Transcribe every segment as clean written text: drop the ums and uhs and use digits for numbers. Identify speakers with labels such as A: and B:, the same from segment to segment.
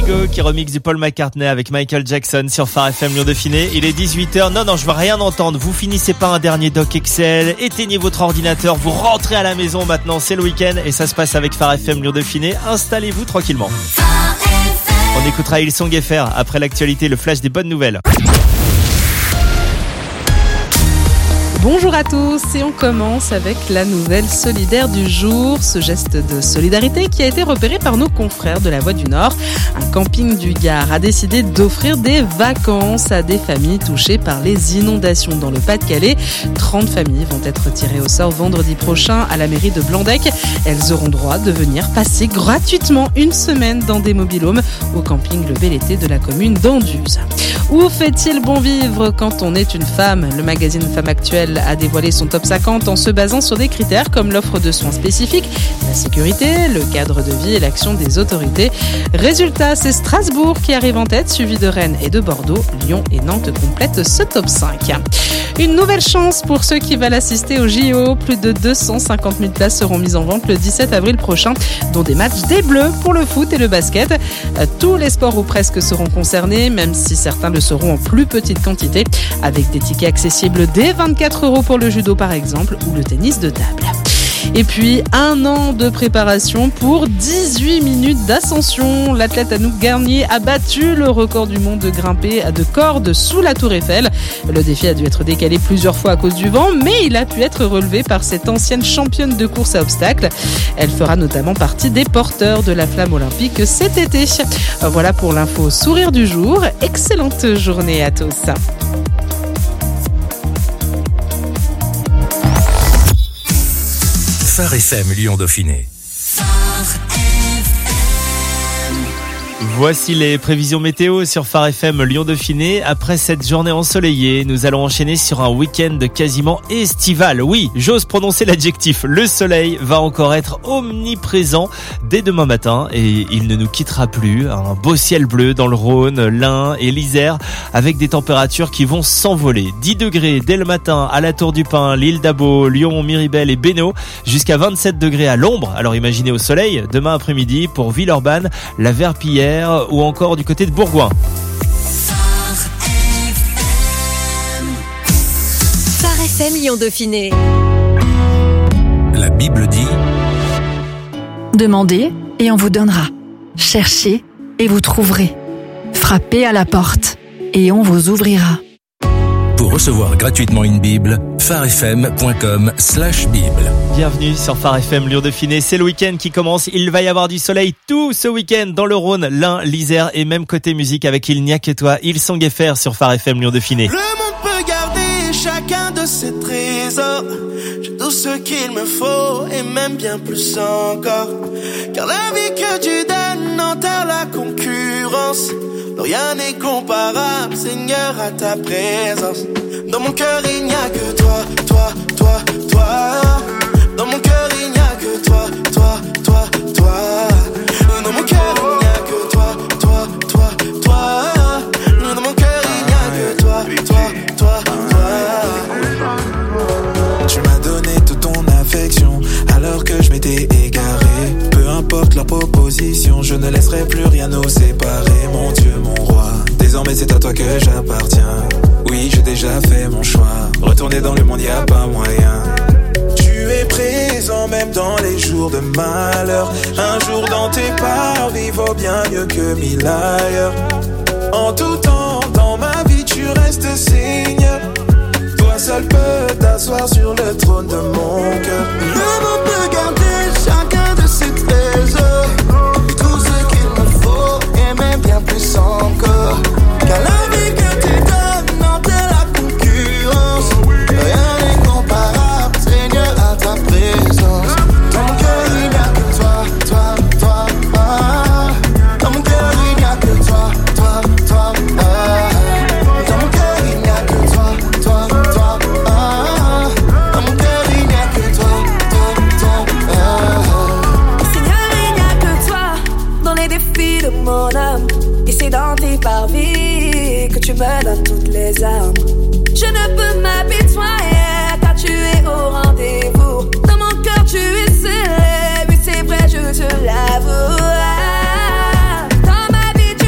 A: Go qui remixe du Paul McCartney avec Michael Jackson sur Phare FM Lyon Dauphiné. Il est 18h. Non, je veux rien entendre. Vous finissez pas un dernier doc Excel. Éteignez votre ordinateur. Vous rentrez à la maison maintenant. C'est le week-end et ça se passe avec Phare FM Lyon Dauphiné. Installez-vous tranquillement. On écoutera Hillsong FR après l'actualité, le flash des bonnes nouvelles.
B: Bonjour à tous et on commence avec la nouvelle solidaire du jour, ce geste de solidarité qui a été repéré par nos confrères de la Voix du Nord. Un camping du Gard a décidé d'offrir des vacances à des familles touchées par les inondations dans le Pas-de-Calais. 30 familles vont être tirées au sort vendredi prochain à la mairie de Blandec. Elles auront droit de venir passer gratuitement une semaine dans des mobil-homes au camping Le Bel Été de la commune d'Anduze. Où fait-il bon vivre quand on est une femme ? Le magazine Femme Actuelle a dévoilé son top 50 en se basant sur des critères comme l'offre de soins spécifiques, la sécurité, le cadre de vie et l'action des autorités. Résultat, c'est Strasbourg qui arrive en tête, suivi de Rennes et de Bordeaux. Lyon et Nantes complètent ce top 5. Une nouvelle chance pour ceux qui veulent assister au JO. Plus de 250 000 places seront mises en vente le 17 avril prochain, dont des matchs des Bleus pour le foot et le basket. Tous les sports ou presque seront concernés, même si certains le seront en plus petite quantité, avec des tickets accessibles dès 24 € pour le judo par exemple, ou le tennis de table. Et puis, 1 an de préparation pour 18 minutes d'ascension. L'athlète Anouk Garnier a battu le record du monde de grimper de corde sous la Tour Eiffel. Le défi a dû être décalé plusieurs fois à cause du vent, mais il a pu être relevé par cette ancienne championne de course à obstacles. Elle fera notamment partie des porteurs de la flamme olympique cet été. Voilà pour l'info sourire du jour. Excellente journée à tous.
C: Phare FM Lyon Dauphiné.
A: Voici les prévisions météo sur Phare FM Lyon Dauphiné. Après cette journée ensoleillée, nous allons enchaîner sur un week-end quasiment estival. Oui, j'ose prononcer l'adjectif. Le soleil va encore être omniprésent dès demain matin et il ne nous quittera plus. Un beau ciel bleu dans le Rhône, l'Ain et l'Isère avec des températures qui vont s'envoler. 10 degrés dès le matin à la Tour du Pin, l'île d'Abo, Lyon, Miribel et Bénaud, jusqu'à 27 degrés à l'ombre. Alors imaginez au soleil, demain après-midi pour Villeurbanne, la Verpillière ou encore du côté de Bourgoin.
D: Phare FM Lyon Dauphiné.
C: La Bible dit:
E: Demandez et on vous donnera. Cherchez et vous trouverez. Frappez à la porte et on vous ouvrira.
C: Pour recevoir gratuitement une Bible, pharefm.com/Bible.
A: Bienvenue sur Phare FM Lyon Dauphiné. C'est le week-end qui commence. Il va y avoir du soleil tout ce week-end dans le Rhône, l'Ain, l'Isère et même côté musique avec Il n'y a que toi. Hillsong FR sur Phare FM Lyon Dauphiné.
F: Le monde peut garder chacun de ses trésors. J'ai tout ce qu'il me faut et même bien plus encore. Car la vie que tu donnes enterre la concurrence. Rien n'est comparable, Seigneur, à ta présence. Dans mon cœur, il n'y a que toi, toi, toi, toi. Dans mon cœur, il n'y a que toi, toi, toi, toi. Dans mon cœur, il n'y a que toi, toi, toi, toi. Dans mon cœur, il n'y a que toi, toi, toi, toi.
G: Tu m'as donné toute ton affection alors que je m'étais égaré. Peu importe leur proposition, je ne laisserai plus rien nous séparer. Mon Dieu, mon roi, désormais c'est à toi que j'appartiens. Oui, j'ai déjà fait mon choix. Retourner dans le monde, y a pas moyen. Tu es présent même dans les jours de malheur. Un jour dans tes parvis vaut bien mieux que 1000 ailleurs. En tout temps, dans ma vie, tu restes Seigneur. Toi seul peux t'asseoir sur le trône de mon cœur. Le monde peut garder chacun de ses trésors. Tout ce qu'il me faut et même bien plus encore. Car la vie que tu donnes enterre la concurrence. Rien n'est comparable, Seigneur, à ta présence. Dans mon cœur il n'y a que toi, toi, toi, ah. Dans mon cœur il n'y a que toi, toi, toi, ah. Dans mon cœur il n'y a que toi, toi, toi, ah. Dans mon cœur il n'y a que toi, toi, toi, ah.
H: Seigneur, il n'y a que toi dans les défis de mon âme. Et c'est dans tes parvis que tu me donnes toutes les armes. Je ne peux m'apitoyer car tu es au rendez-vous. Dans mon cœur tu es scellé, oui c'est vrai je te l'avoue. Dans ma vie tu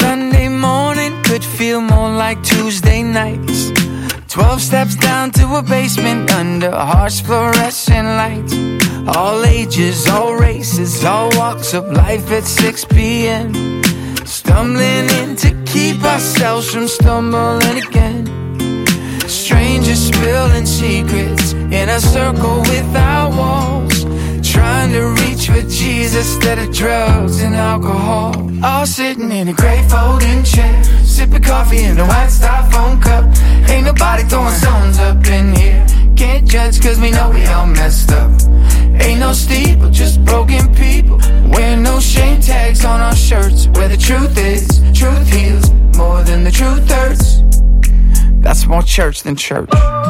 I: Sunday morning could feel more like Tuesday nights. 12 steps down to a basement under harsh fluorescent lights. All ages, all races, all walks of life at 6 p.m. Stumbling in to keep ourselves from stumbling again. Strangers spilling secrets in a circle without walls, trying to reach for Jesus instead of drugs and alcohol. All sitting in a great folding chair, sipping coffee in a white styrofoam cup. Ain't nobody throwing stones up in here. Can't judge cause we know we all messed up. Ain't no steeple, just broken people, wearing no shame tags on our shirts. Where the truth is, truth heals more than the truth hurts. That's more church than church.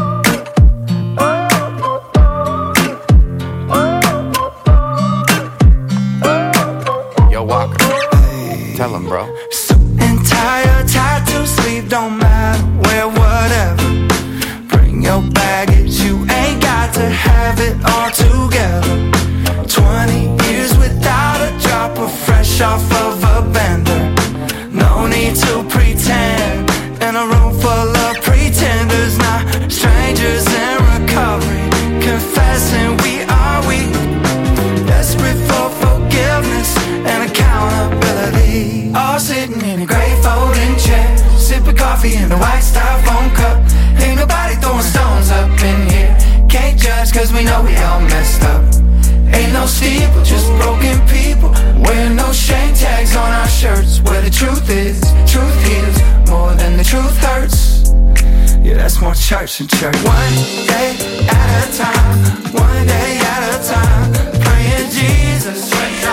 I: Yo, Walker, tell him, bro.
F: And tired to sleep, don't matter where, whatever. Bring your baggage, you ain't got to have it all together. 20 years without a drop of fresh off of a bender. No need to pretend in a room full of pretenders, not strangers in recovery, confessing we are weak, desperate for forgiveness and accountability. All sitting in a great folding chair, sipping coffee in a white styrofoam cup. Ain't nobody throwing stones up in here. Can't judge cause we know we all messed up. Ain't no steeple, just broken people, wearing no shame tags on our shirts. Where the truth is, truth heals more than the truth hurts. Yeah, that's more church than church. One day at a time, one day at a time, praying Jesus.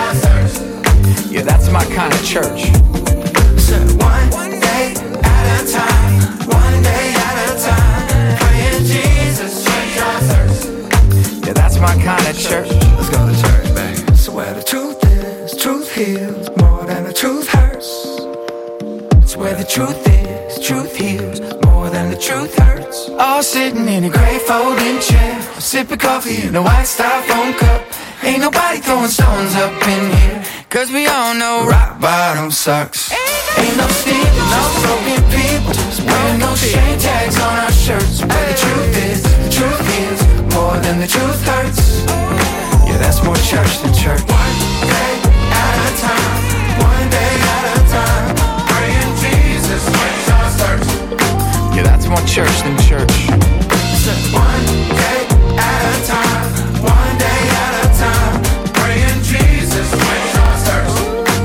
I: Yeah, that's my kind of church.
F: So one day at a time, one day at a time, praying Jesus.
I: Yeah, that's my kind of church.
F: Let's go to church, baby. So where the truth is, truth heals more than the truth hurts. It's where the truth is, truth heals more than the truth hurts. All sitting in a great folding chair, sipping coffee in a white styrofoam cup. Ain't nobody throwing stones up in here, cause we all know rock bottom sucks. Ain't no steeple, no broken people, wearing no shame tags on our shirts. Where the truth is, the truth heals more than the truth hurts. Yeah, that's more church than church. One day at a time, one day at a time, praying Jesus when Jesus hurts.
I: Yeah, that's more church than church.
F: One day at a time, one day at a time, praying Jesus when Jesus hurts.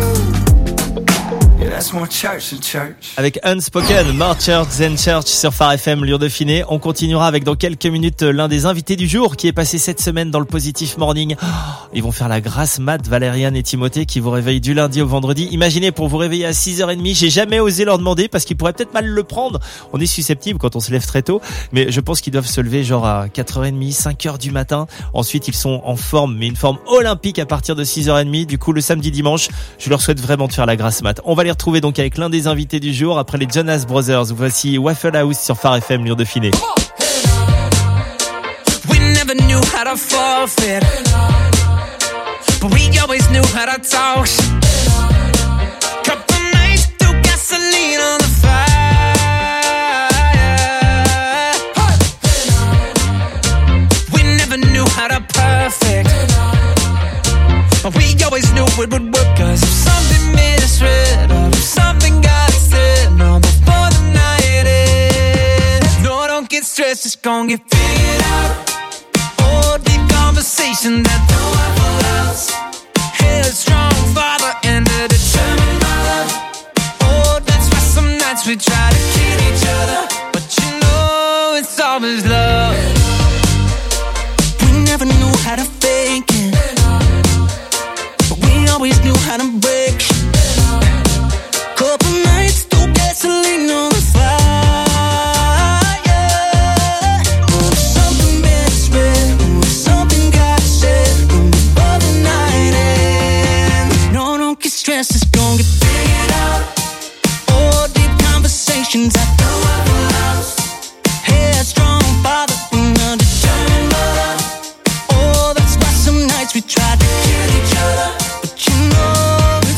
F: Yeah, that's more church than church.
A: Avec Unspoken, More Church Than Church sur Phare FM Lyon Dauphiné. On continuera avec dans quelques minutes l'un des invités du jour qui est passé cette semaine dans le Positif Morning. Ils vont faire la grâce mat, Valériane et Timothée qui vous réveillent du lundi au vendredi. Imaginez pour vous réveiller à 6h30. J'ai jamais osé leur demander parce qu'ils pourraient peut-être mal le prendre. On est susceptible quand on se lève très tôt. Mais je pense qu'ils doivent se lever genre à 4h30, 5h du matin. Ensuite, ils sont en forme, mais une forme olympique à partir de 6h30. Du coup, le samedi, dimanche, je leur souhaite vraiment de faire la grâce mat. On va les retrouver donc avec l'un des invités du jour après les Jonas Brothers. Voici Waffle House sur Phare FM Lyon Dauphiné.
J: We never knew how to forfeit, but we always knew how to talk. Couple nights threw gasoline on the fire. We never knew how to perfect, but we always knew it would work. Cause if something misread or if something got said, no, before the night ends, no, don't get stressed, it's gonna get figured out. Oh, deep conversation that don't have else. Headstrong father and a determined mother. Oh, that's why some nights we try to kill each other, but you know it's always love. We never knew how to fake it, but we always knew how to break. Couple nights threw gasoline on the fire. Something misread, something got said before the night ends. No, don't get stressed, it's gonna get figured out. Oh, deep conversations I don't have lost. Headstrong father and a determined mother. Oh, that's why some nights we tried to kill each other, but you know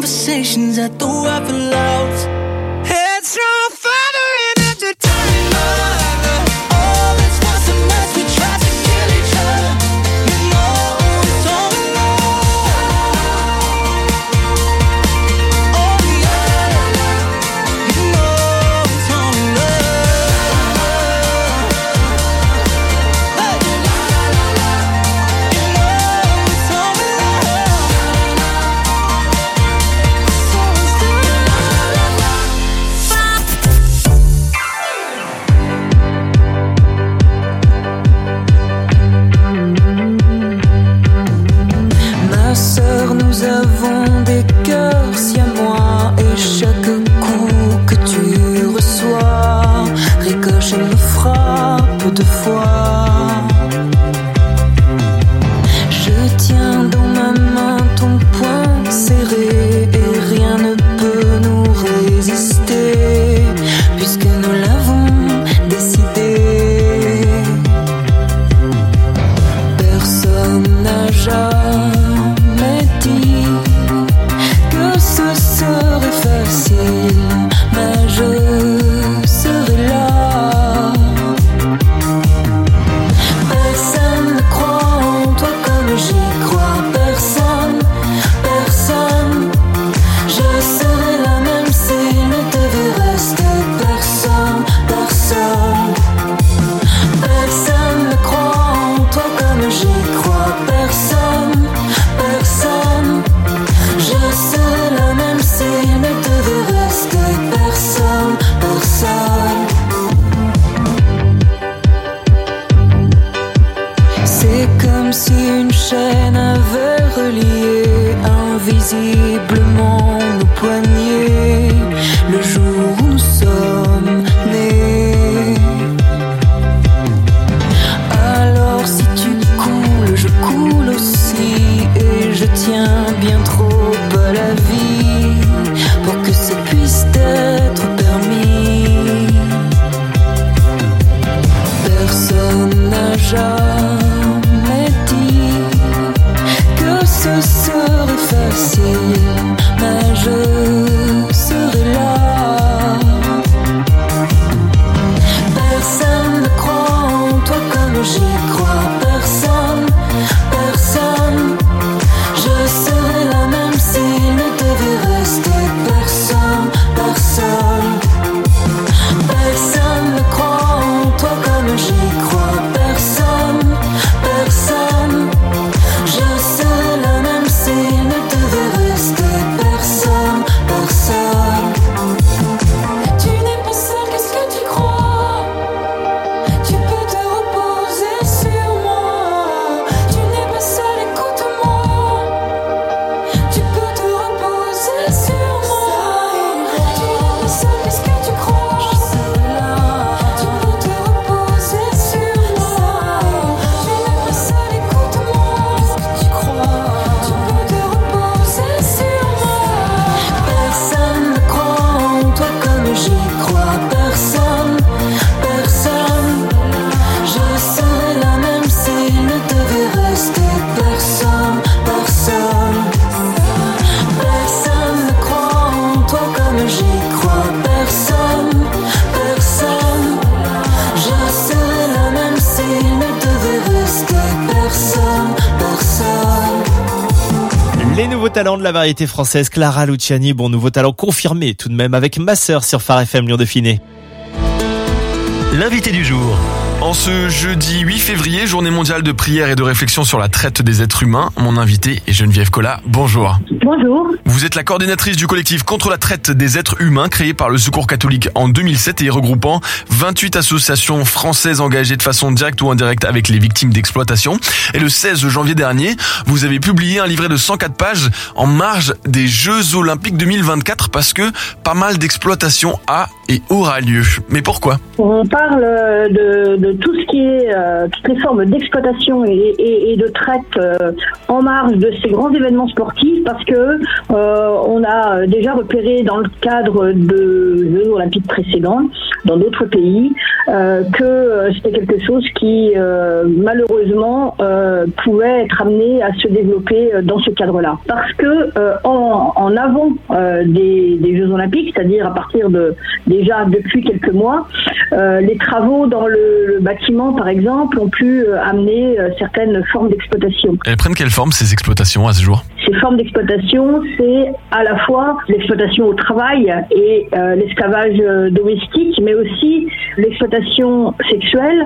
J: conversations at the Waffle House. Headstrong, father and entertainer. Oh, this was a mess. We tried to kill each other. You know it's all in love. Oh yeah, you know it's all in love. Hey, you know it's all in
H: Ma sœur, nous avons des cœurs siamois et chaque coup que tu reçois ricoche et me frappe de fois. Je tiens dans ma main ton poing serré et rien ne peut nous résister puisque nous l'avons décidé. Personne n'a jamais dit que ce serait facile, mais je serai là. Personne ne croit en toi comme j'y crois. Personne, personne. Je serai là même s'il ne devait rester personne, personne. Personne ne croit en toi comme j'y crois. Personne, personne. Je serai là même s'il ne devait rester personne, personne. C'est comme si une chaîne avait relié invisiblement nos poignets le jour où nous sommes nés. Alors si tu coules, je coule aussi et je tiens bien trop à la vie pour que ça puisse être permis. Personne n'a jamais dit que ce serait facile, mais je serai là. Personne ne croit en toi comme j'y crois. Personne, personne. Je serai là même s'il ne devait rester personne, personne. Personne ne croit en toi comme j'y crois. Personne, personne. Je serai là même s'il ne devait rester personne, personne. Tu n'es pas seul, qu'est-ce que tu crois? Tu peux te reposer sur moi. Tu n'es pas seul, écoute-moi. Tu peux te reposer sur moi. Tu n'es pas seul, qu'est-ce que tu crois? Je serai là. Tu peux te reposer sur moi. Tu n'es pas seul, écoute-moi. Qu'est-ce que tu crois? Tu peux te reposer sur moi. Personne ne croit en toi comme j'y crois. Personne, personne. Je serai là même s'il ne devait rester personne, personne. Personne ne croit en toi comme j'y crois. Personne, personne. Je serai là même s'il ne devait rester personne, personne.
A: Les nouveaux talents de la variété française, Clara Luciani, bon nouveau talent confirmé tout de même avec Ma Sœur sur Phare FM Lyon Dauphiné.
K: L'invité du jour. En ce jeudi 8 février, journée mondiale de prière et de réflexion sur la traite des êtres humains, mon invité est Geneviève Collat. Bonjour.
L: Bonjour.
K: Vous êtes la coordinatrice du collectif contre la traite des êtres humains créé par le Secours catholique en 2007 et regroupant 28 associations françaises engagées de façon directe ou indirecte avec les victimes d'exploitation. Et le 16 janvier dernier, vous avez publié un livret de 104 pages en marge des Jeux Olympiques 2024 parce que pas mal d'exploitation a et aura lieu. Mais pourquoi ?
L: On parle de tout ce qui est toutes les formes d'exploitation et de traite en marge de ces grands événements sportifs parce que on a déjà repéré dans le cadre de Jeux Olympiques précédents dans d'autres pays, que c'était quelque chose qui malheureusement pouvait être amené à se développer dans ce cadre-là. Parce que en avant des Jeux Olympiques, c'est-à-dire à partir de déjà depuis quelques mois, les travaux dans le bâtiment, par exemple, ont pu amener certaines formes d'exploitation.
K: Elles prennent quelle forme ces exploitations à ce jour ?
L: Ces formes d'exploitation, c'est à la fois l'exploitation au travail et l'esclavage domestique, mais aussi l'exploitation sexuelle,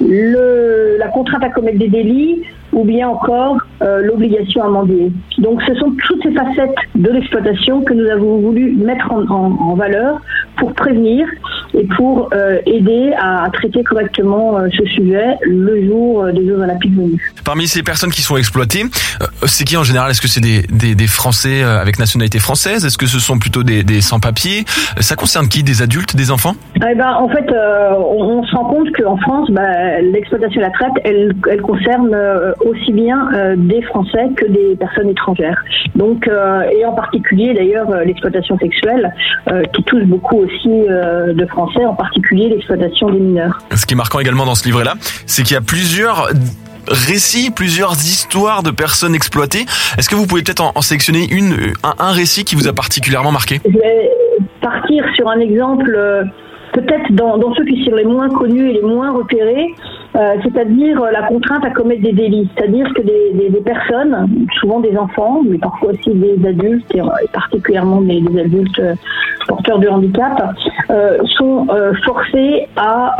L: la contrainte à commettre des délits, ou bien encore l'obligation à mendier. Donc ce sont toutes ces facettes de l'exploitation que nous avons voulu mettre en valeur pour prévenir et pour aider à traiter correctement ce sujet le jour des Jeux Olympiques venus.
K: Parmi ces personnes qui sont exploitées, c'est qui en général ? Est-ce que c'est des Français avec nationalité française ? Est-ce que ce sont plutôt des sans-papiers ? Ça concerne qui ? Des adultes, des enfants ?
L: En fait, on se rend compte qu'en France, l'exploitation de la traite, elle concerne aussi bien des Français que des personnes étrangères. Donc, et en particulier d'ailleurs l'exploitation sexuelle qui touche beaucoup aussi de Français, en particulier l'exploitation des mineurs.
K: Ce qui est marquant également dans ce livret-là, c'est qu'il y a plusieurs récits, plusieurs histoires de personnes exploitées. Est-ce que vous pouvez peut-être en sélectionner un récit qui vous a particulièrement marqué ?
L: Je vais partir sur un exemple peut-être dans ceux qui sont les moins connus et les moins repérés, c'est-à-dire la contrainte à commettre des délits. C'est-à-dire que des personnes, souvent des enfants, mais parfois aussi des adultes, et particulièrement des adultes porteurs de handicap, sont forcés à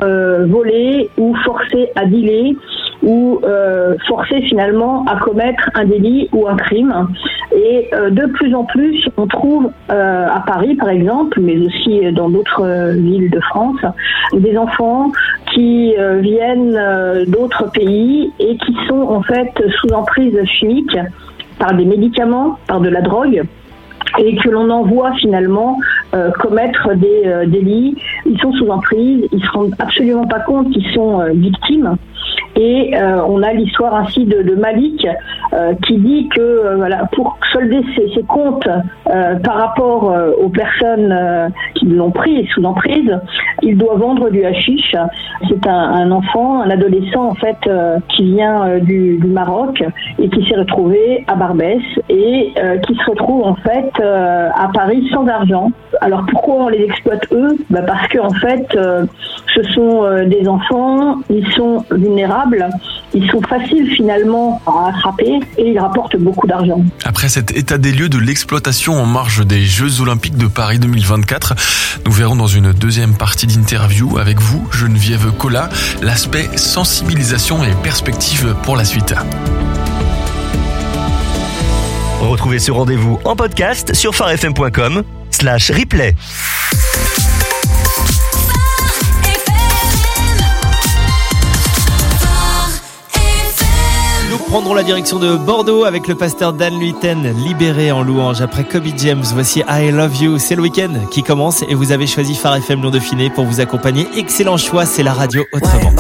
L: voler ou forcés à dealer ou forcés finalement à commettre un délit ou un crime. Et de plus en plus, on trouve à Paris par exemple, mais aussi dans d'autres villes de France, des enfants qui viennent d'autres pays et qui sont en fait sous emprise chimique par des médicaments, par de la drogue, et que l'on envoie finalement commettre des délits. Ils sont sous emprise, ils se rendent absolument pas compte qu'ils sont victimes. Et on a l'histoire ainsi de Malik qui dit que pour solder ses comptes par rapport aux personnes qui l'ont pris sous emprise, il doit vendre du hashish. C'est un enfant, un adolescent en fait qui vient du Maroc et qui s'est retrouvé à Barbès et qui se retrouve en fait à Paris sans argent. Alors pourquoi on les exploite eux ? Parce que en fait ce sont des enfants, ils sont vulnérables, ils sont faciles finalement à attraper et ils rapportent beaucoup d'argent.
K: Après cet état des lieux de l'exploitation en marge des Jeux Olympiques de Paris 2024, nous verrons dans une deuxième partie d'interview avec vous, Geneviève Collat, l'aspect sensibilisation et perspective pour la suite.
M: Retrouvez ce rendez-vous en podcast sur farfm.com/replay.
A: Nous prendrons la direction de Bordeaux avec le pasteur Dan Luyten, libéré en louange après Kobe James. Voici I Love You. C'est le week-end qui commence et vous avez choisi Phare FM Lyon Dauphiné pour vous accompagner. Excellent choix, c'est la radio autrement.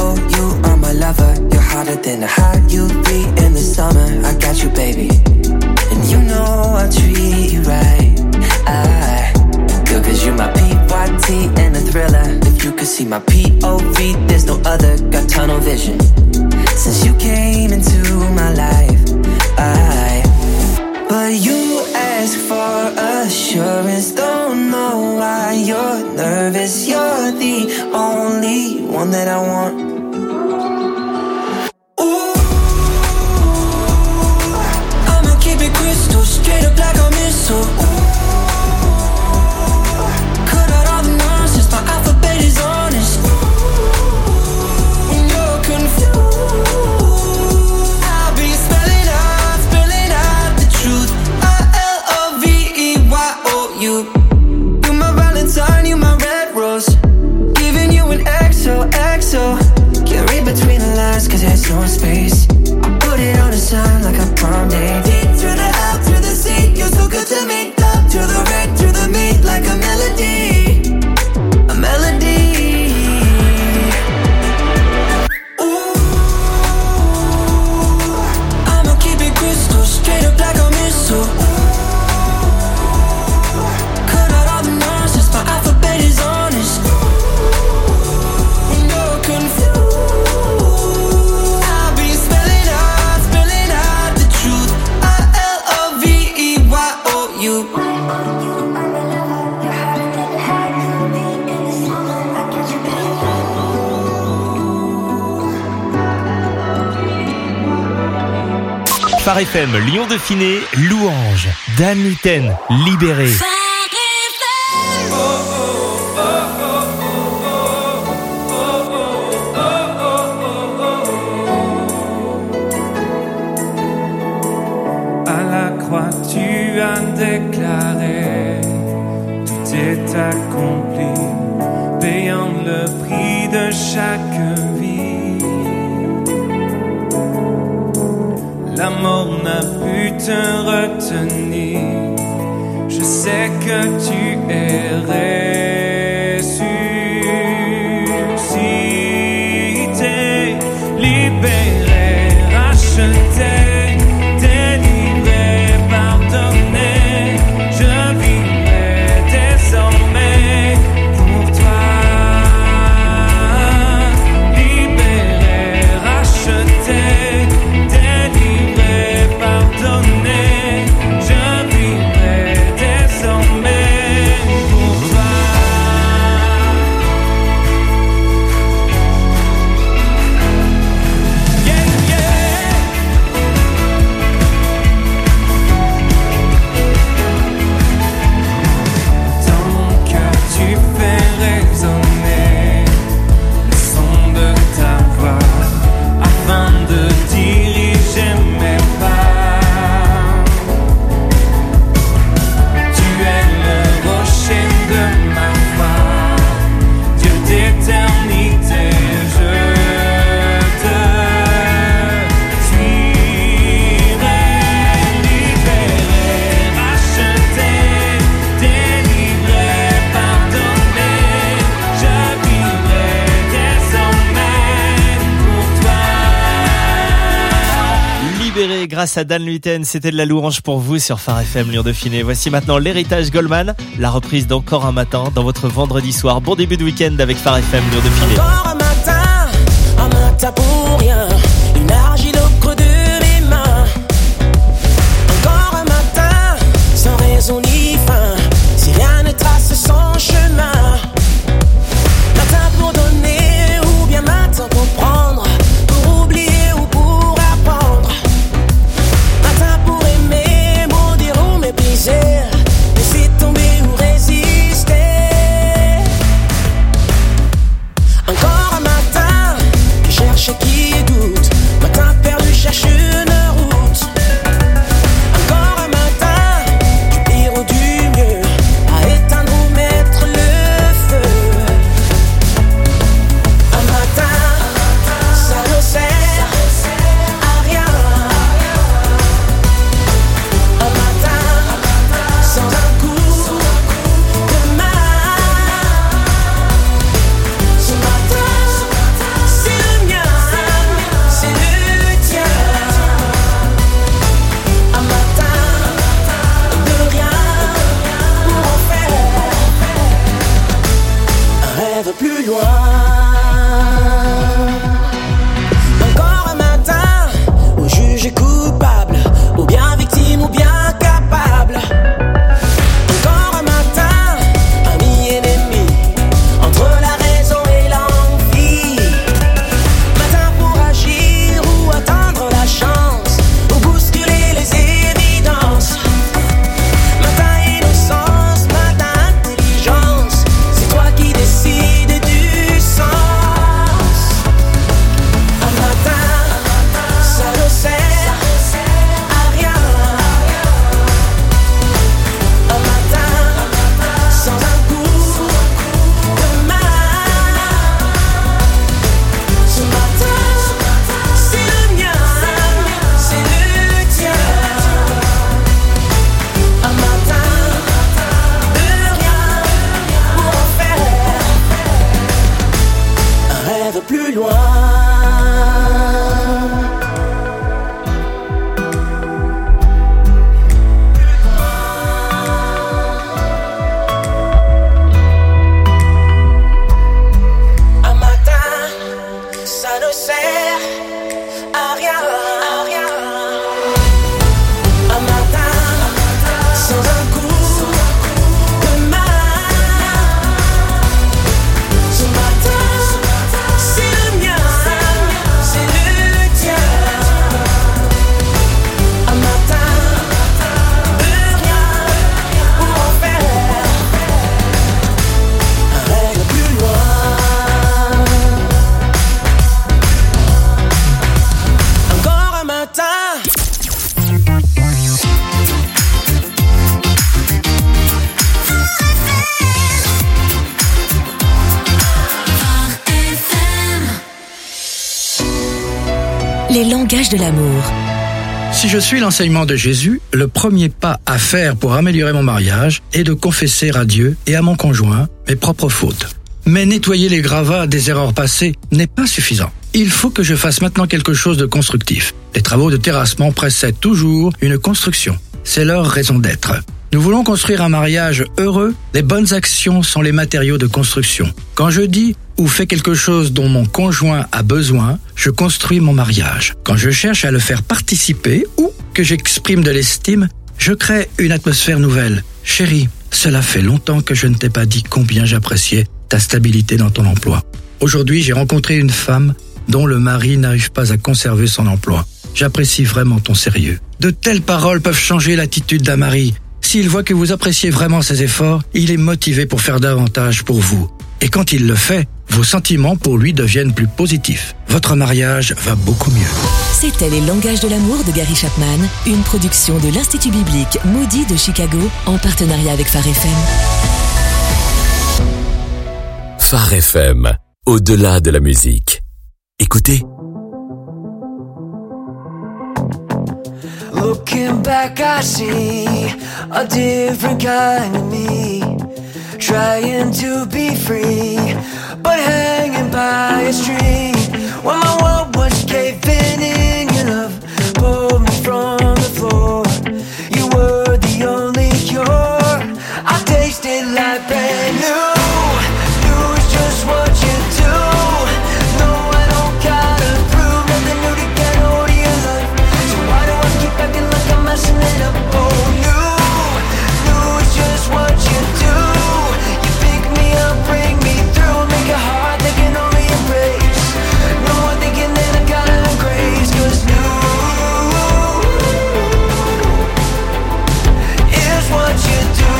N: And you know I treat you right. Good cause you're my PYT and a thriller. If you could see my POV, there's no other. Got tunnel vision. Since you came into my life, but you ask for assurance. Don't know why you're nervous. You're the only one that I want. Straight up like a missile. Cut out all the nonsense. My alphabet is honest. When you're confused, I'll be spelling out the truth. I-L-O-V-E-Y-O-U. You my Valentine, you my red rose. Giving you an XO, XO. you.
A: Phare FM, Lyon Dauphiné, Louange, Dan Luten, Libéré.
J: À la croix, tu as déclaré, tout est accompli, payant le prix de chaque vie. La mort n'a pu te retenir. Je sais que tu es ressuscité, libéré, racheté, délivré, pardonné. Je vivrai désormais pour toi. Libéré, racheté,
A: grâce à Dan Luten, c'était de la louange pour vous sur Phare FM Lyon Dauphiné. Voici maintenant l'héritage Goldman, la reprise d'Encore un matin dans votre vendredi soir. Bon début de week-end avec Phare FM Lyon Dauphiné.
F: Encore un matin pour rien, une argile au creux de mes mains. Encore un matin, sans raison ni fin, si rien ne trace son chemin. Matin pour donner ou bien matin pour prendre, pour oublier ou pour apprendre. Matin pour aimer, maudire ou mépriser, laisser tomber ou résister. Encore un matin, je cherche qui
D: les langages de l'amour.
O: Si je suis l'enseignement de Jésus, le premier pas à faire pour améliorer mon mariage est de confesser à Dieu et à mon conjoint mes propres fautes. Mais nettoyer les gravats des erreurs passées n'est pas suffisant. Il faut que je fasse maintenant quelque chose de constructif. Les travaux de terrassement précèdent toujours une construction. C'est leur raison d'être. Nous voulons construire un mariage heureux. Les bonnes actions sont les matériaux de construction. Quand je dis ou fais quelque chose dont mon conjoint a besoin, je construis mon mariage. Quand je cherche à le faire participer ou que j'exprime de l'estime, je crée une atmosphère nouvelle. Chérie, cela fait longtemps que je ne t'ai pas dit combien j'appréciais ta stabilité dans ton emploi. Aujourd'hui, j'ai rencontré une femme dont le mari n'arrive pas à conserver son emploi. J'apprécie vraiment ton sérieux. De telles paroles peuvent changer l'attitude d'un mari. S'il voit que vous appréciez vraiment ses efforts, il est motivé pour faire davantage pour vous. Et quand il le fait, vos sentiments pour lui deviennent plus positifs. Votre mariage va beaucoup mieux.
D: C'était Les langages de l'amour de Gary Chapman, une production de l'Institut biblique Moody de Chicago en partenariat avec Phare FM.
P: Phare FM, au-delà de la musique. Écoutez.
I: Looking back, I see a different kind of me, trying to be free, but hanging by a string. When my world was caving in, your love pulled me from the floor. You were the only cure. I tasted like brand new. New is just what you do. No, I don't gotta prove nothing new to get hold of your love. So why do I keep acting like I'm messing it up? Oh, new is just what you do. You pick me up, bring me through, make it hard, they can only embrace. No more thinking that I gotta learn grace, 'cause new is what you do.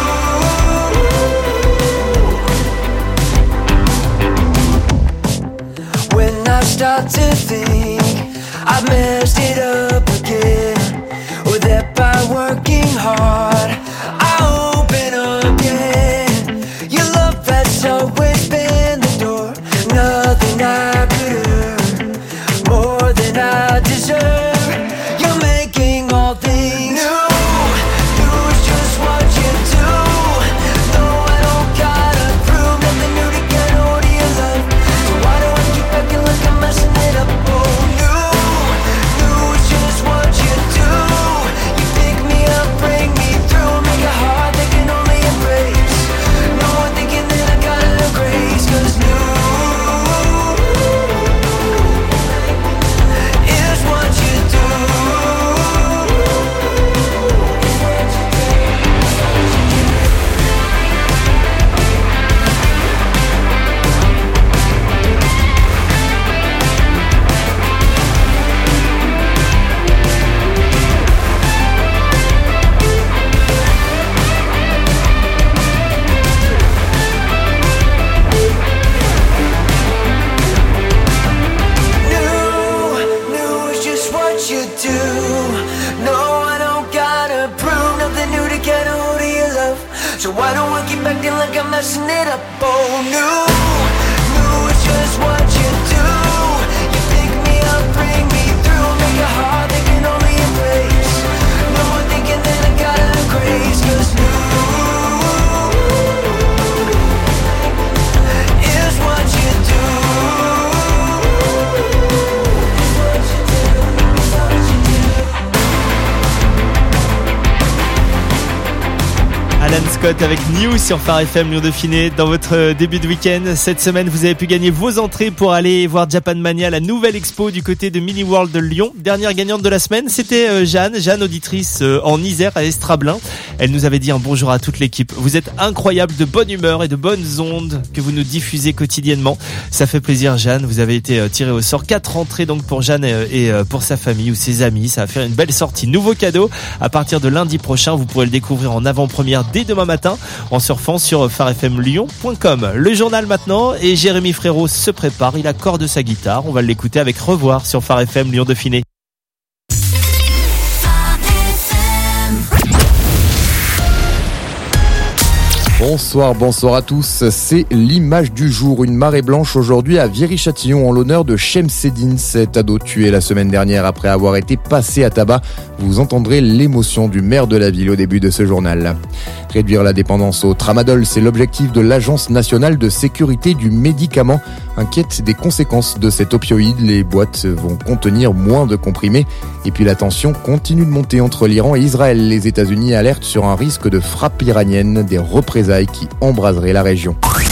I: When I start to think I've messed it up again, or that by working hard I open again. Your love has always been the door, nothing I could earn, more than I deserve. You're making all things new. New is just what you do. No, I don't gotta prove nothing new to get hold of your love. So why do I keep acting like I'm messing it up? Oh, new is just what you do. You pick me up, bring me through, make it hard, they can only embrace. No one thinking that I gotta learn grace, 'cause new is what you do. New is just what you do. No, I don't gotta prove nothing new to get hold of your love. So why don't I keep acting like I'm messing it up? Oh, new is just what you do. You pick me up, bring me through, make it hard, they can only embrace. No one thinking that I gotta learn grace, 'cause new is what you do.
A: Alan Scott avec New sur Phare FM Lyon Dauphiné. Dans votre début de week-end, cette semaine, vous avez pu gagner vos entrées pour aller voir Japan Mania, la nouvelle expo du côté de Mini World de Lyon. Dernière gagnante de la semaine, c'était Jeanne, auditrice en Isère à Estrablin. Elle nous avait dit un bonjour à toute l'équipe. Vous êtes incroyable, de bonne humeur et de bonnes ondes que vous nous diffusez quotidiennement. Ça fait plaisir, Jeanne. Vous avez été tirée au sort. 4 entrées donc pour Jeanne et pour sa famille ou ses amis. Ça va faire une belle sortie. Nouveau cadeau à partir de lundi prochain. Vous pourrez le découvrir en avant-première dès demain matin en surfant sur pharefmlyon.com. Le journal maintenant, et Jérémy Frérot se prépare. Il accorde sa guitare. On va l'écouter avec Revoir sur Phare FM Lyon Dauphiné.
Q: Bonsoir à tous. C'est l'image du jour. Une marée blanche aujourd'hui à Viry-Châtillon en l'honneur de Chemseddine, cet ado tué la semaine dernière après avoir été passé à tabac. Vous entendrez l'émotion du maire de la ville au début de ce journal. Réduire la dépendance au tramadol, c'est l'objectif de l'Agence nationale de sécurité du médicament. Inquiète des conséquences de cet opioïde, les boîtes vont contenir moins de comprimés. Et puis la tension continue de monter entre l'Iran et Israël. Les États-Unis alertent sur un risque de frappe iranienne, des représailles qui embraseraient la région.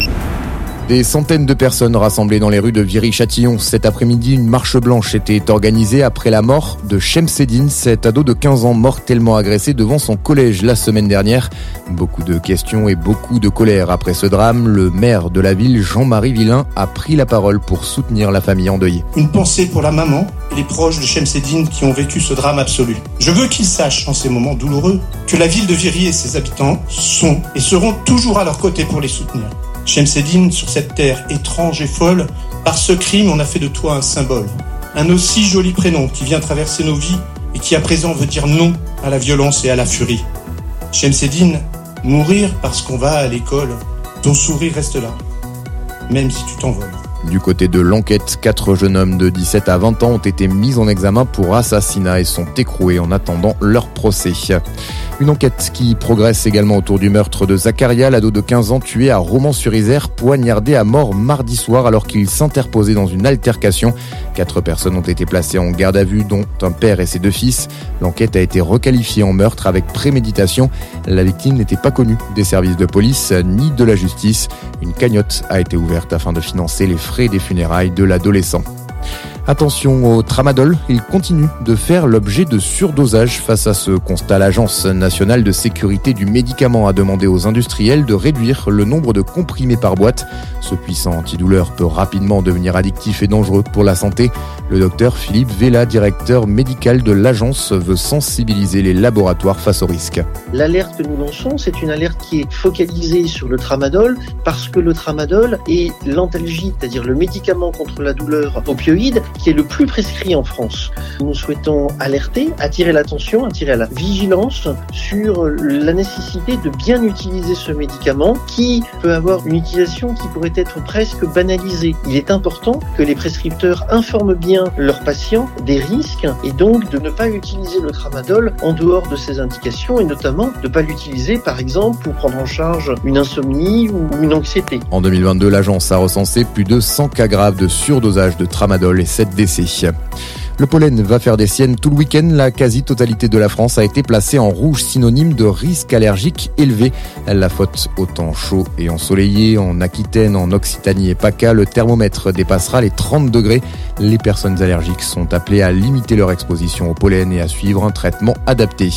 Q: Des centaines de personnes rassemblées dans les rues de Viry-Châtillon. Cet après-midi, une marche blanche était organisée après la mort de Chemseddine, cet ado de 15 ans mortellement agressé devant son collège la semaine dernière. Beaucoup de questions et beaucoup de colère après ce drame. Le maire de la ville, Jean-Marie Villain, a pris la parole pour soutenir la famille endeuillée.
R: Une pensée pour la maman et les proches de Chemseddine qui ont vécu ce drame absolu. Je veux qu'ils sachent, en ces moments douloureux, que la ville de Viry et ses habitants sont et seront toujours à leur côté pour les soutenir. Chemseddine, sur cette terre étrange et folle, par ce crime, on a fait de toi un symbole. Un aussi joli prénom qui vient traverser nos vies et qui à présent veut dire non à la violence et à la furie. Chemseddine, mourir parce qu'on va à l'école, ton sourire reste là, même si tu t'envoles.
Q: Du côté de l'enquête, 4 jeunes hommes de 17 à 20 ans ont été mis en examen pour assassinat et sont écroués en attendant leur procès. Une enquête qui progresse également autour du meurtre de Zacharia, l'ado de 15 ans tué à Romans-sur-Isère, poignardé à mort mardi soir alors qu'il s'interposait dans une altercation. 4 personnes ont été placées en garde à vue, dont un père et ses 2 fils. L'enquête a été requalifiée en meurtre avec préméditation. La victime n'était pas connue des services de police ni de la justice. Une cagnotte a été ouverte afin de financer les frais des funérailles de l'adolescent. Attention au tramadol, il continue de faire l'objet de surdosage. Face à ce constat, l'Agence nationale de sécurité du médicament a demandé aux industriels de réduire le nombre de comprimés par boîte. Ce puissant antidouleur peut rapidement devenir addictif et dangereux pour la santé. Le docteur Philippe Vella, directeur médical de l'agence, veut sensibiliser les laboratoires face au risque.
S: L'alerte que nous lançons, c'est une alerte qui est focalisée sur le tramadol parce que le tramadol est l'antalgique, c'est-à-dire le médicament contre la douleur opioïde, qui est le plus prescrit en France. Nous souhaitons alerter, attirer l'attention, attirer la vigilance sur la nécessité de bien utiliser ce médicament qui peut avoir une utilisation qui pourrait être presque banalisée. Il est important que les prescripteurs informent bien leurs patients des risques et donc de ne pas utiliser le tramadol en dehors de ses indications et notamment de ne pas l'utiliser par exemple pour prendre en charge une insomnie ou une anxiété.
Q: En 2022, l'agence a recensé plus de 100 cas graves de surdosage de tramadol et 7 décès. Le pollen va faire des siennes tout le week-end. La quasi-totalité de la France a été placée en rouge, synonyme de risque allergique élevé. La faute au temps chaud et ensoleillé. En Aquitaine, en Occitanie et PACA, le thermomètre dépassera les 30 degrés. Les personnes allergiques sont appelées à limiter leur exposition au pollen et à suivre un traitement adapté.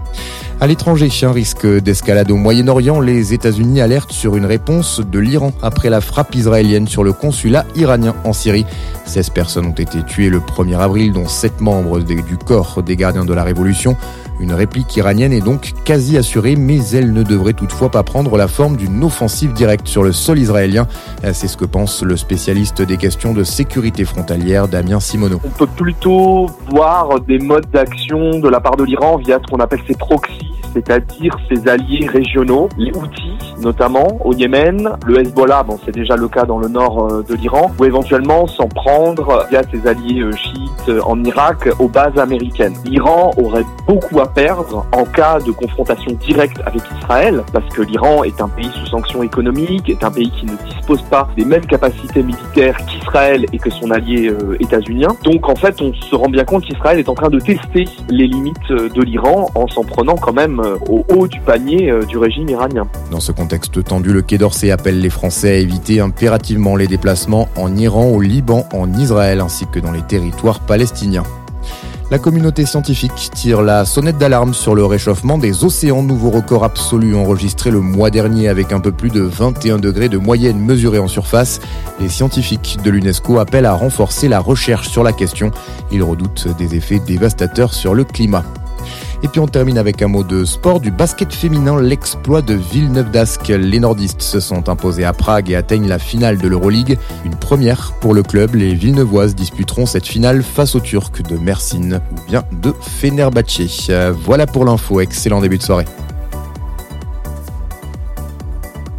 Q: À l'étranger, un risque d'escalade au Moyen-Orient. Les États-Unis alertent sur une réponse de l'Iran après la frappe israélienne sur le consulat iranien en Syrie. 16 personnes ont été tuées le 1er avril, dont 7 membres du corps des gardiens de la Révolution. Une réplique iranienne est donc quasi assurée, mais elle ne devrait toutefois pas prendre la forme d'une offensive directe sur le sol israélien. C'est ce que pense le spécialiste des questions de sécurité frontalière, Damien Simoneau.
T: On peut plutôt voir des modes d'action de la part de l'Iran via ce qu'on appelle ses proxys, c'est-à-dire ses alliés régionaux, les Houthis notamment au Yémen, le Hezbollah, c'est déjà le cas dans le nord de l'Iran, ou éventuellement s'en prendre via ses alliés chiites en Irak aux bases américaines. L'Iran aurait beaucoup à perdre en cas de confrontation directe avec Israël, parce que l'Iran est un pays sous sanctions économiques, est un pays qui ne dispose pas des mêmes capacités militaires qu'Israël et que son allié états-unien. Donc en fait, on se rend bien compte qu'Israël est en train de tester les limites de l'Iran en s'en prenant quand même au haut du panier du régime iranien.
Q: Dans ce contexte tendu, le Quai d'Orsay appelle les Français à éviter impérativement les déplacements en Iran, au Liban, en Israël ainsi que dans les territoires palestiniens. La communauté scientifique tire la sonnette d'alarme sur le réchauffement des océans. Nouveau record absolu enregistré le mois dernier avec un peu plus de 21 degrés de moyenne mesurée en surface. Les scientifiques de l'UNESCO appellent à renforcer la recherche sur la question. Ils redoutent des effets dévastateurs sur le climat. Et puis on termine avec un mot de sport, du basket féminin, l'exploit de Villeneuve d'Ascq. Les nordistes se sont imposés à Prague et atteignent la finale de l'Euroleague. Une première pour le club. Les Villeneuvoises disputeront cette finale face aux Turcs de Mersin ou bien de Fenerbahçe. Voilà pour l'info, excellent début de soirée.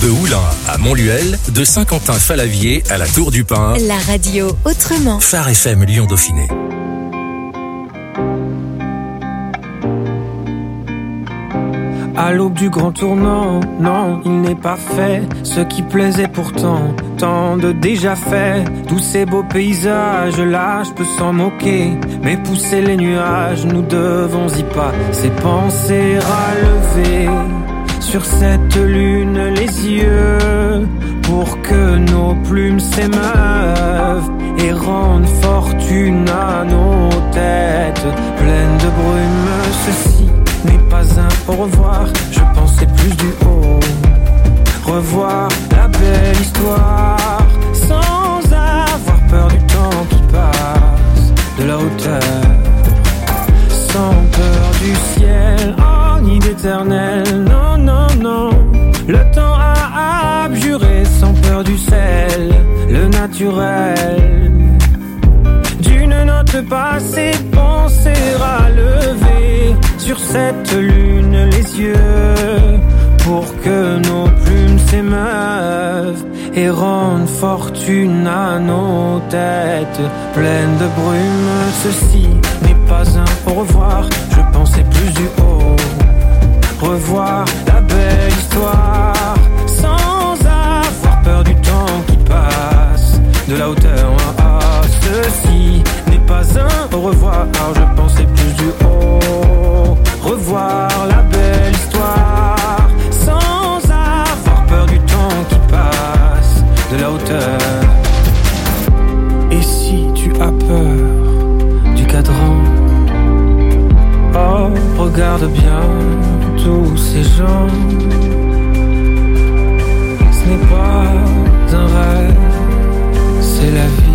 C: De Oulin à Montluel, de Saint-Quentin-Falavier à la Tour du Pin.
D: La radio autrement.
C: Phare FM Lyon-Dauphiné.
J: À l'aube du grand tournant, non, il n'est pas fait ce qui plaisait pourtant, tant de déjà fait. Tous ces beaux paysages, là, je peux s'en moquer, mais pousser les nuages, nous devons y passer, penser à lever sur cette lune les yeux, pour que nos plumes s'émeuvent et rendent fortune à nos têtes pleines de brume. Ceci n'est pas un au revoir, je pensais plus du haut. Revoir la belle histoire sans avoir peur du temps qui passe, de la hauteur, sans peur du ciel, oh, ni d'éternel. Non, non, non, le temps a abjuré sans peur du sel, le naturel. D'une note passée, penser à lever sur cette lune les yeux, pour que nos plumes s'émeuvent et rendent fortune à nos têtes pleines de brume. Ceci n'est pas un au revoir, je pensais plus du haut. Revoir la belle histoire sans avoir peur du temps qui passe, de la hauteur. Ceci n'est pas un au revoir, je pensais plus du haut. Revoir la belle histoire sans avoir peur du temps qui passe, de la hauteur. Et si tu as peur du cadran, oh, regarde bien tous ces gens. Ce n'est pas un rêve, c'est la vie.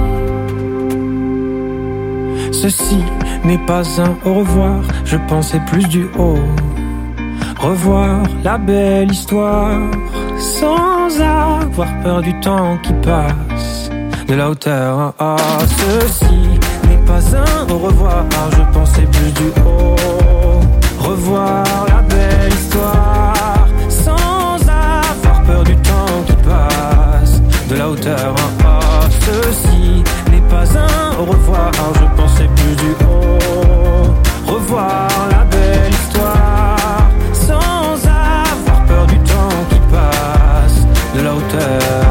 J: Ceci n'est pas un au revoir, je pensais plus du haut. Revoir la belle histoire sans avoir peur du temps qui passe, de la hauteur. Ah, ceci n'est pas un au revoir, je pensais plus du haut. Revoir la belle histoire sans avoir peur du temps qui passe, de la hauteur. Ah, ceci n'est pas un au revoir, je pensais plus du haut. Revoir la belle histoire sans avoir peur du temps qui passe, de la hauteur.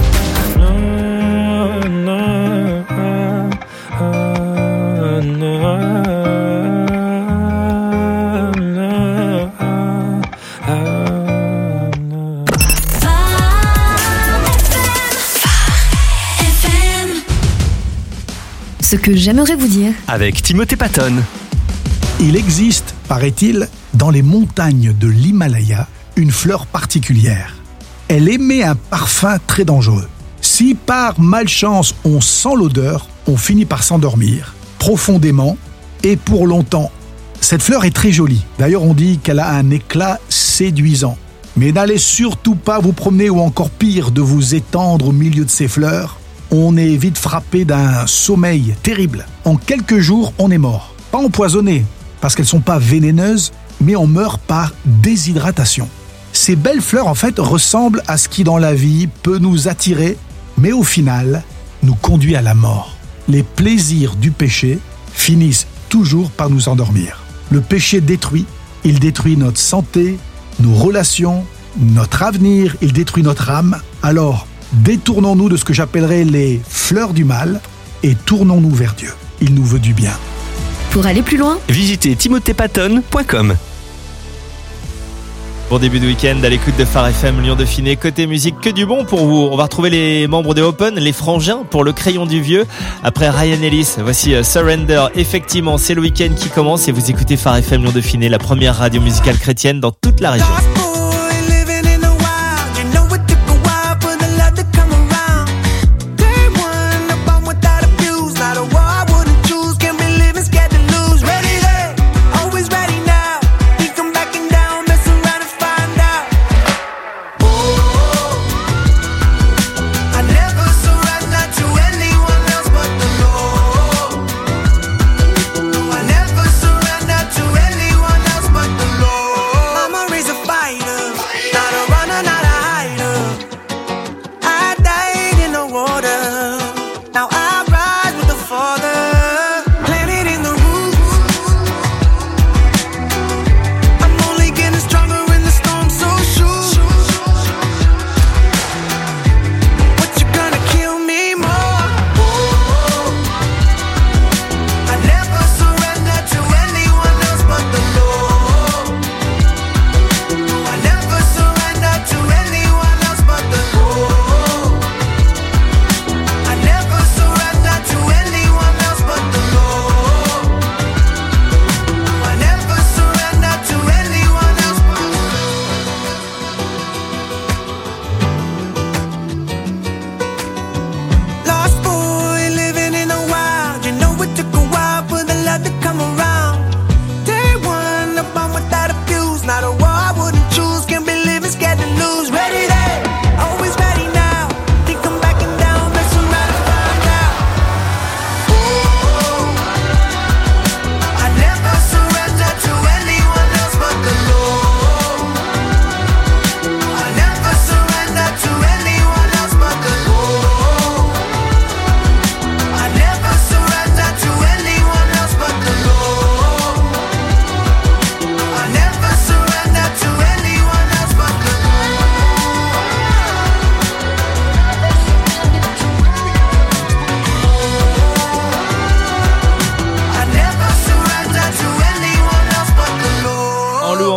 E: Ce que j'aimerais vous dire.
M: Avec Timothée Patton.
U: Il existe, paraît-il, dans les montagnes de l'Himalaya, une fleur particulière. Elle émet un parfum très dangereux. Si par malchance on sent l'odeur, on finit par s'endormir, profondément et pour longtemps. Cette fleur est très jolie. D'ailleurs, on dit qu'elle a un éclat séduisant. Mais n'allez surtout pas vous promener ou encore pire, de vous étendre au milieu de ces fleurs. On est vite frappé d'un sommeil terrible. En quelques jours, on est mort. Pas empoisonné, parce qu'elles ne sont pas vénéneuses, mais on meurt par déshydratation. Ces belles fleurs, en fait, ressemblent à ce qui, dans la vie, peut nous attirer, mais au final, nous conduit à la mort. Les plaisirs du péché finissent toujours par nous endormir. Le péché détruit, il détruit notre santé, nos relations, notre avenir, il détruit notre âme. Alors, détournons-nous de ce que j'appellerais les fleurs du mal et tournons-nous vers Dieu. Il nous veut du bien.
E: Pour aller plus loin,
M: visitez timothépatton.com.
A: Bon début de week-end à l'écoute de Phare FM Lyon-Dauphiné. Côté musique, que du bon pour vous. On va retrouver les membres des Open, les Frangins, pour le Crayon du Vieux. Après Ryan Ellis, voici Surrender. Effectivement, c'est le week-end qui commence et vous écoutez Phare FM Lyon-Dauphiné, la première radio musicale chrétienne dans toute la région.
F: Fire.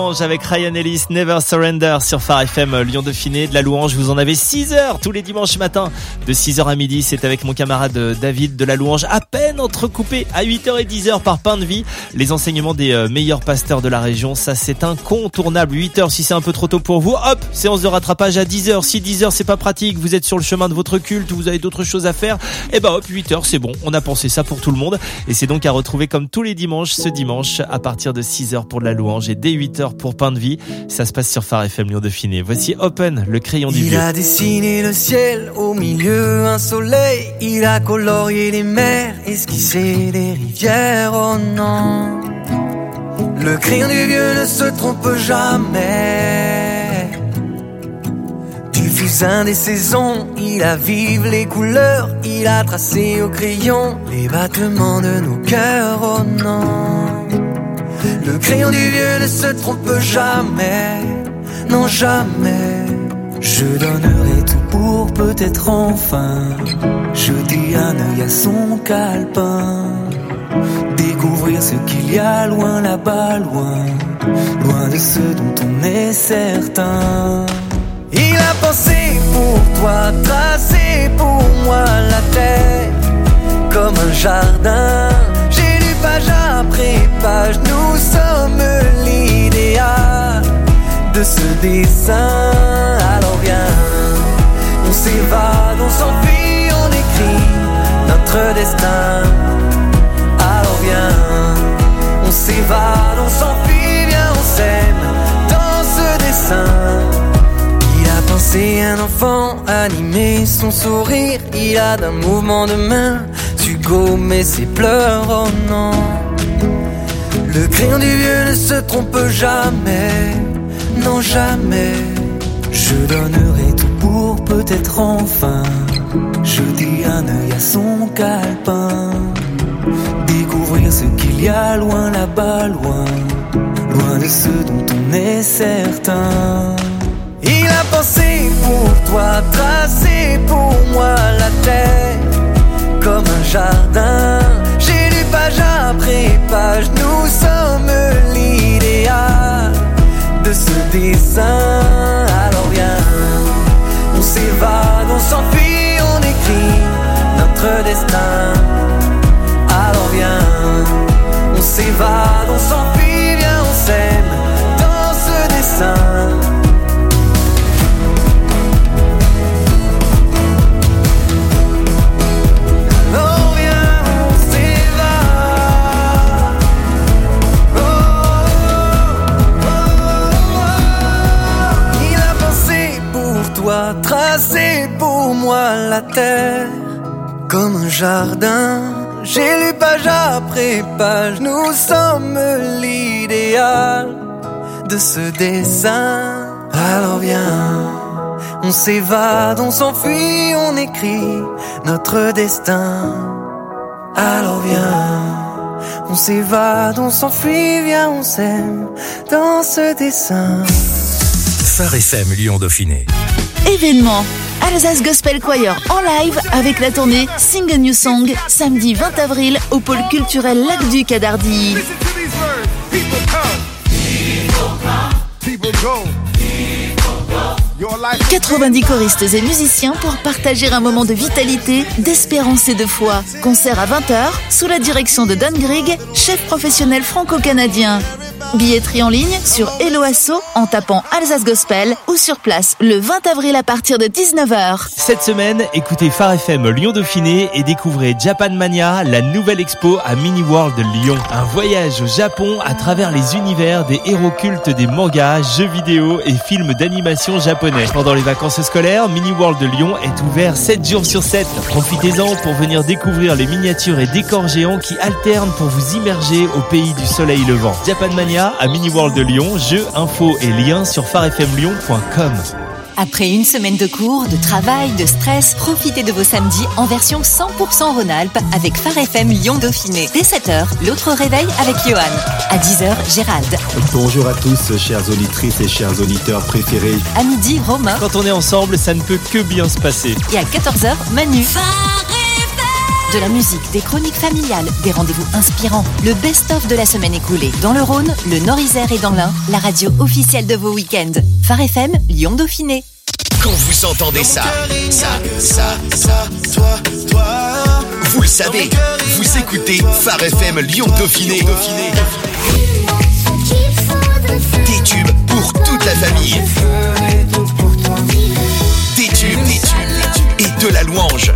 A: Louange avec Ryan Ellis, Never Surrender sur Phare FM Lyon Dauphiné. De la louange, vous en avez 6h tous les dimanches matins de 6h à midi. C'est avec mon camarade David de la louange, à peine entrecoupé à 8h et 10h par Pain de Vie. Les enseignements des meilleurs pasteurs de la région, ça c'est incontournable. 8h si c'est un peu trop tôt pour vous, hop, séance de rattrapage à 10h. Si 10h c'est pas pratique, vous êtes sur le chemin de votre culte, vous avez d'autres choses à faire, et bah hop, 8h c'est bon. On a pensé ça pour tout le monde. Et c'est donc à retrouver comme tous les dimanches, ce dimanche à partir de 6h pour de la louange et dès 8h pour Pain de Vie. Ça se passe sur Phare FM Lyon Dauphiné. Voici Open, le crayon du vieux.
J: Il a dessiné le ciel, au milieu un soleil. Il a colorié les mers, esquissé les rivières, oh non. Le crayon du vieux ne se trompe jamais. Du fusain des saisons, il a vive les couleurs. Il a tracé au crayon les battements de nos cœurs, oh non. Le crayon du vieux ne se trompe jamais, non jamais. Je donnerai tout pour peut-être enfin jeter un œil à son calepin, découvrir ce qu'il y a loin là-bas, loin, loin de ce dont on est certain. Il a pensé pour toi, tracé pour moi la terre comme un jardin. J'ai lu page après page, nous sommes l'idéal de ce dessin. Alors viens, on s'évade, on s'enfuit, on écrit notre destin. Alors viens, on s'évade, on s'enfuit, viens, on s'aime dans ce dessin. Il a pensé un enfant, animé son sourire. Il a d'un mouvement de main su gommer ses pleurs, oh non. Le crayon du vieux ne se trompe jamais, non jamais. Je donnerai tout pour peut-être enfin jeter un œil à son calepin, découvrir ce qu'il y a loin là-bas, loin, loin de ce dont on est certain. Il a pensé pour toi, tracé pour moi la terre comme un jardin. J'ai lu page après page, nous sommes l'idéal de ce dessin. Alors viens, on s'évade, on s'enfuit, on écrit notre destin. Alors viens, on s'évade, on s'enfuit, viens, on s'aime dans ce dessin. Tracé pour moi la terre comme un jardin. J'ai lu page après page, nous sommes l'idéal de ce dessin. Alors viens, on s'évade, on s'enfuit, on écrit notre destin. Alors viens, on s'évade, on s'enfuit, viens, on s'aime dans ce dessin.
C: Phare FM Lyon Dauphiné.
B: Événement, Alsace Gospel Choir en live avec la tournée Sing a New Song, samedi 20 avril au pôle culturel Lac-Duc à Dardilly. 90 choristes et musiciens pour partager un moment de vitalité, d'espérance et de foi. Concert à 20h sous la direction de Don Grigg, chef professionnel franco-canadien. Billetterie en ligne sur Hello Asso en tapant Alsace Gospel ou sur place le 20 avril à partir de 19h.
A: Cette semaine, écoutez Phare FM Lyon Dauphiné et découvrez Japan Mania, la nouvelle expo à Mini World Lyon. Un voyage au Japon à travers les univers des héros cultes des mangas, jeux vidéo et films d'animation japonais. Pendant les vacances scolaires, Mini World Lyon est ouvert 7 jours sur 7. Profitez-en pour venir découvrir les miniatures et décors géants qui alternent pour vous immerger au pays du soleil levant. Japan Mania à Mini World de Lyon, jeux, infos et liens sur pharefmlyon.com.
V: Après une semaine de cours, de travail, de stress, profitez de vos samedis en version 100% Rhône-Alpes avec Phare FM Lyon Dauphiné. Dès 7h, l'autre réveil avec Johan. À 10h, Gérald.
W: Bonjour à tous, chères auditrices et chers auditeurs préférés.
V: À midi, Romain.
A: Quand on est ensemble, ça ne peut que bien se passer.
V: Et à 14h, Manu. De la musique, des chroniques familiales, des rendez-vous inspirants. Le best-of de la semaine écoulée. Dans le Rhône, le Nord-Isère et dans l'Ain, la radio officielle de vos week-ends. Phare FM, Lyon-Dauphiné.
G: Quand vous entendez ça, toi, vous le savez, vous écoutez Phare FM Lyon-Dauphiné. Des tubes pour toute la famille. Des tubes et de la louange.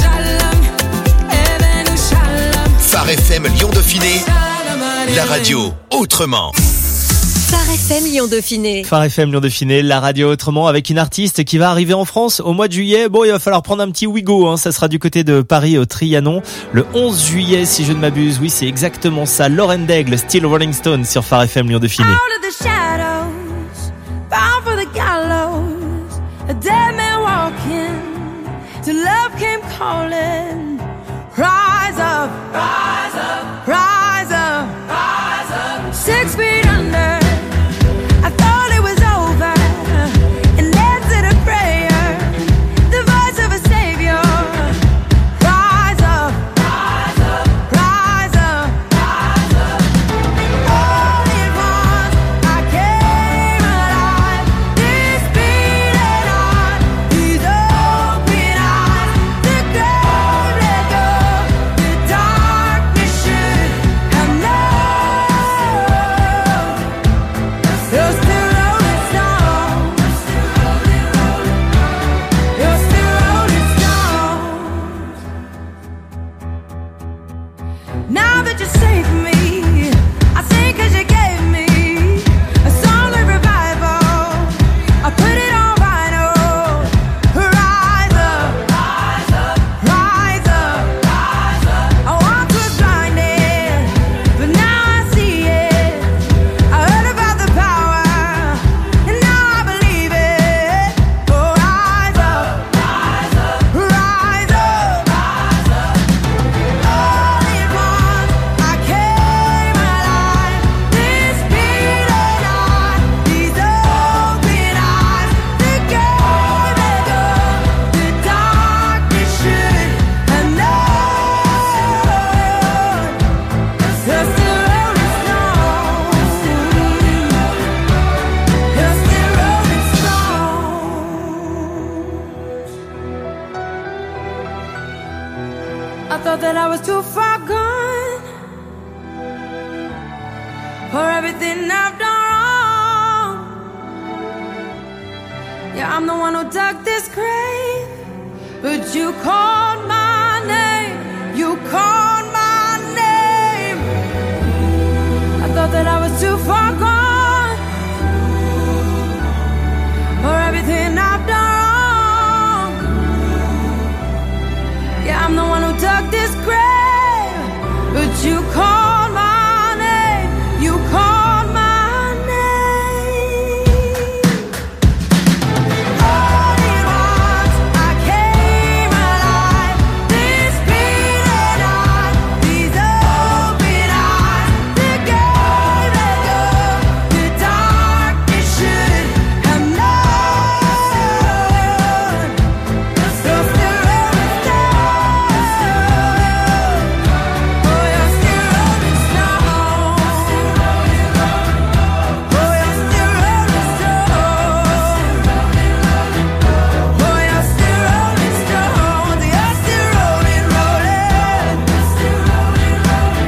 G: Phare FM Lyon-Dauphiné, la radio autrement.
V: Phare FM Lyon-Dauphiné.
A: Phare FM Lyon-Dauphiné, la radio autrement, avec une artiste qui va arriver en France au mois de juillet. Bon, il va falloir prendre un petit Ouigo, ça sera du côté de Paris au Trianon, le 11 juillet si je ne m'abuse. Oui, c'est exactement ça. Lauren Daigle, Still Rolling Stone sur Phare FM Lyon-Dauphiné.
H: Out of the shadows, bound for the gallows, a dead man walking, to love came calling. Rise up, rise up, rise up, rise up. 6 feet under, I thought it was over, and answered a prayer, the voice of a savior. Rise up, rise up, rise up, rise up. All at once I came alive, this beating heart, these open eyes, the grave let go, the darkness should have known. You're still rolling stone. You're still rolling stone. Now that you saved me, I sing 'cause you gave me a song of revival. I put it on vinyl. Rise up, rise up, rise up, rise up. I once was blinded, but now I see it. I heard about the power, and now I believe it. Oh, rise up, rise up, rise up, rise up. All at once I came alive. This beating heart, these open eyes, the grave let go, the darkness should have known. You're still rolling stone. You're still rolling stone. I thought that I was too far gone for everything I've done wrong. Yeah, I'm the one who dug this grave, but you called my name. You called my name. I thought that I was too far gone for everything I've done wrong. Yeah, I'm the one who dug this grave, but you called my name. You called my name. All at once I came alive. This beating heart, these open eyes, the grave let go, the darkness should have known. You're still rolling stone. Oh, you're still rolling stone. Oh, you're still rolling stone. Oh, you're still rolling stone. You're still rolling, rolling. You're still rolling,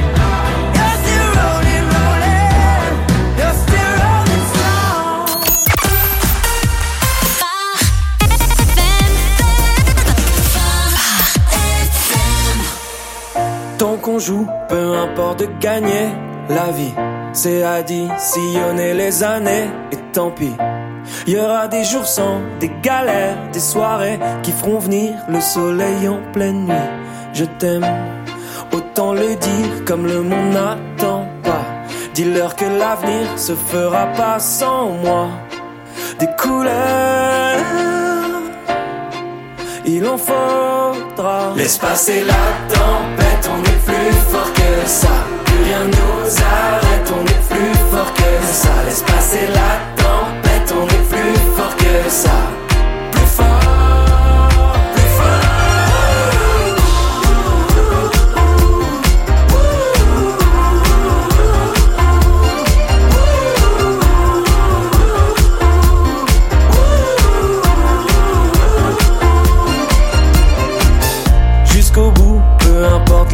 H: rolling. You're still rolling stone.
L: Tant qu'on joue, peu importe de gagner la vie, c'est additionner les années. Et tant pis, y aura des jours sans, des galères, des soirées qui feront venir le soleil en pleine nuit. Je t'aime, autant le dire comme le monde n'attend pas. Dis-leur que l'avenir se fera pas sans moi. Des couleurs, il en faudra. Laisse passer la tempête, on est plus fort que ça. Plus rien nous arrête, on est plus fort que ça. Laisse passer la tempête, on est plus fort que ça. Plus fort, plus fort.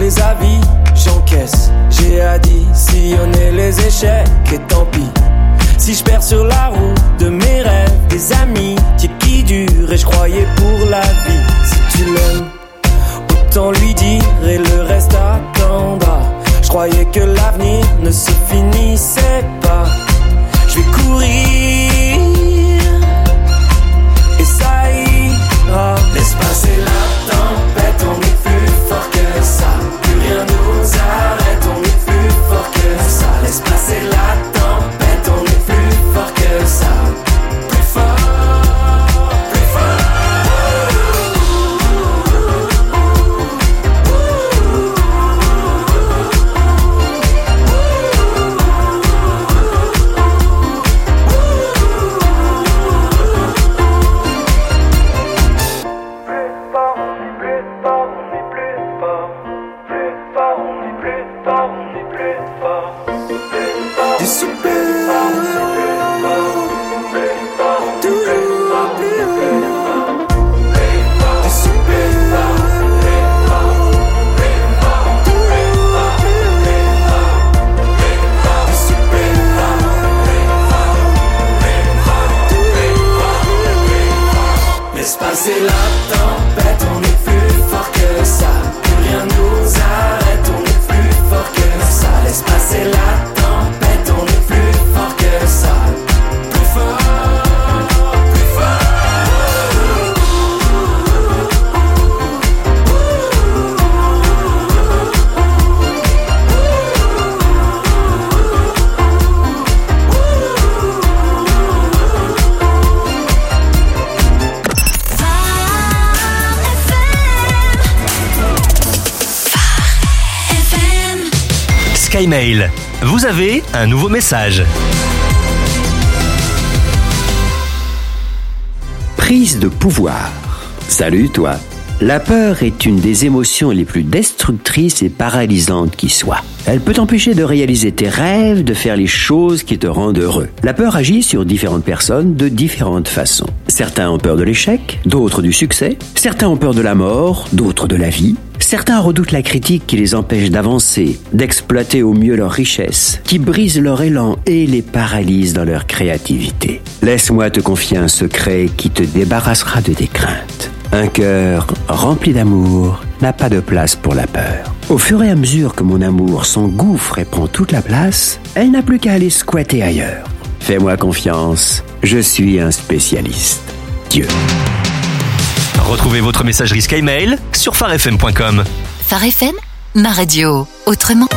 L: les avis, j'encaisse. J'ai additionné les échecs et tant pis. Si je perds sur la route de mes rêves, des amis qui durent et je croyais pour la vie. Si tu l'aimes, autant lui dire et le reste attendra. Je croyais que l'avenir ne se finissait pas. Je vais courir et ça ira. Laisse passer la tempête, on est plus fort que ça. Plus rien nous arrête, on est plus fort que ça. Laisse passer la tempête, on est plus fort que ça. Plus fort, plus fort. C'est la tempête, on est plus fort que ça. Plus rien nous arrête, on est plus fort que ça. Laisse passer la tempête, on est plus fort que ça. Plus fort, plus fort.
M: Skymail, vous avez un nouveau message.
K: Prise de pouvoir. Salut toi. La peur est une des émotions les plus destructrices et paralysantes qui soient. Elle peut t'empêcher de réaliser tes rêves, de faire les choses qui te rendent heureux. La peur agit sur différentes personnes de différentes façons. Certains ont peur de l'échec, d'autres du succès. Certains ont peur de la mort, d'autres de la vie. Certains redoutent la critique qui les empêche d'avancer, d'exploiter au mieux leur richesse, qui brise leur élan et les paralyse dans leur créativité. Laisse-moi te confier un secret qui te débarrassera de tes craintes. Un cœur rempli d'amour n'a pas de place pour la peur. Au fur et à mesure que mon amour s'engouffre et prend toute la place, elle n'a plus qu'à aller squatter ailleurs. Fais-moi confiance, je suis un spécialiste. Dieu.
M: Retrouvez votre messagerie Skymail sur farfm.com.
V: Phare FM, ma radio, autrement.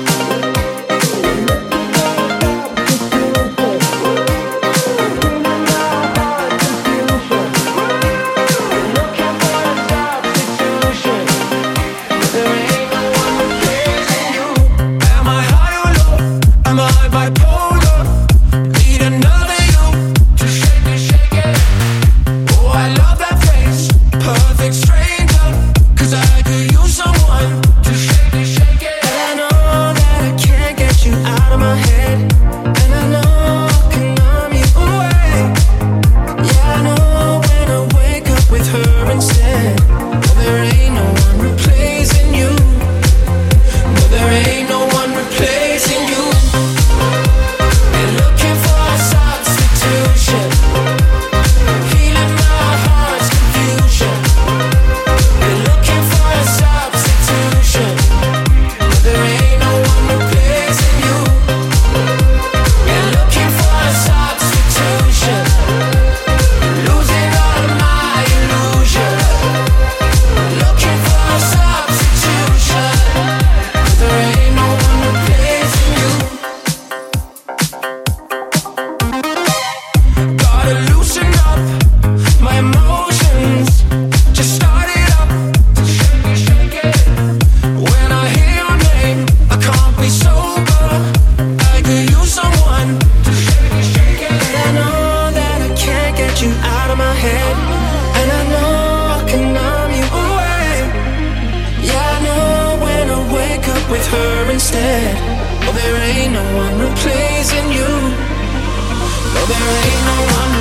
F: with her instead. Oh, there ain't no one replacing you. No, there ain't no one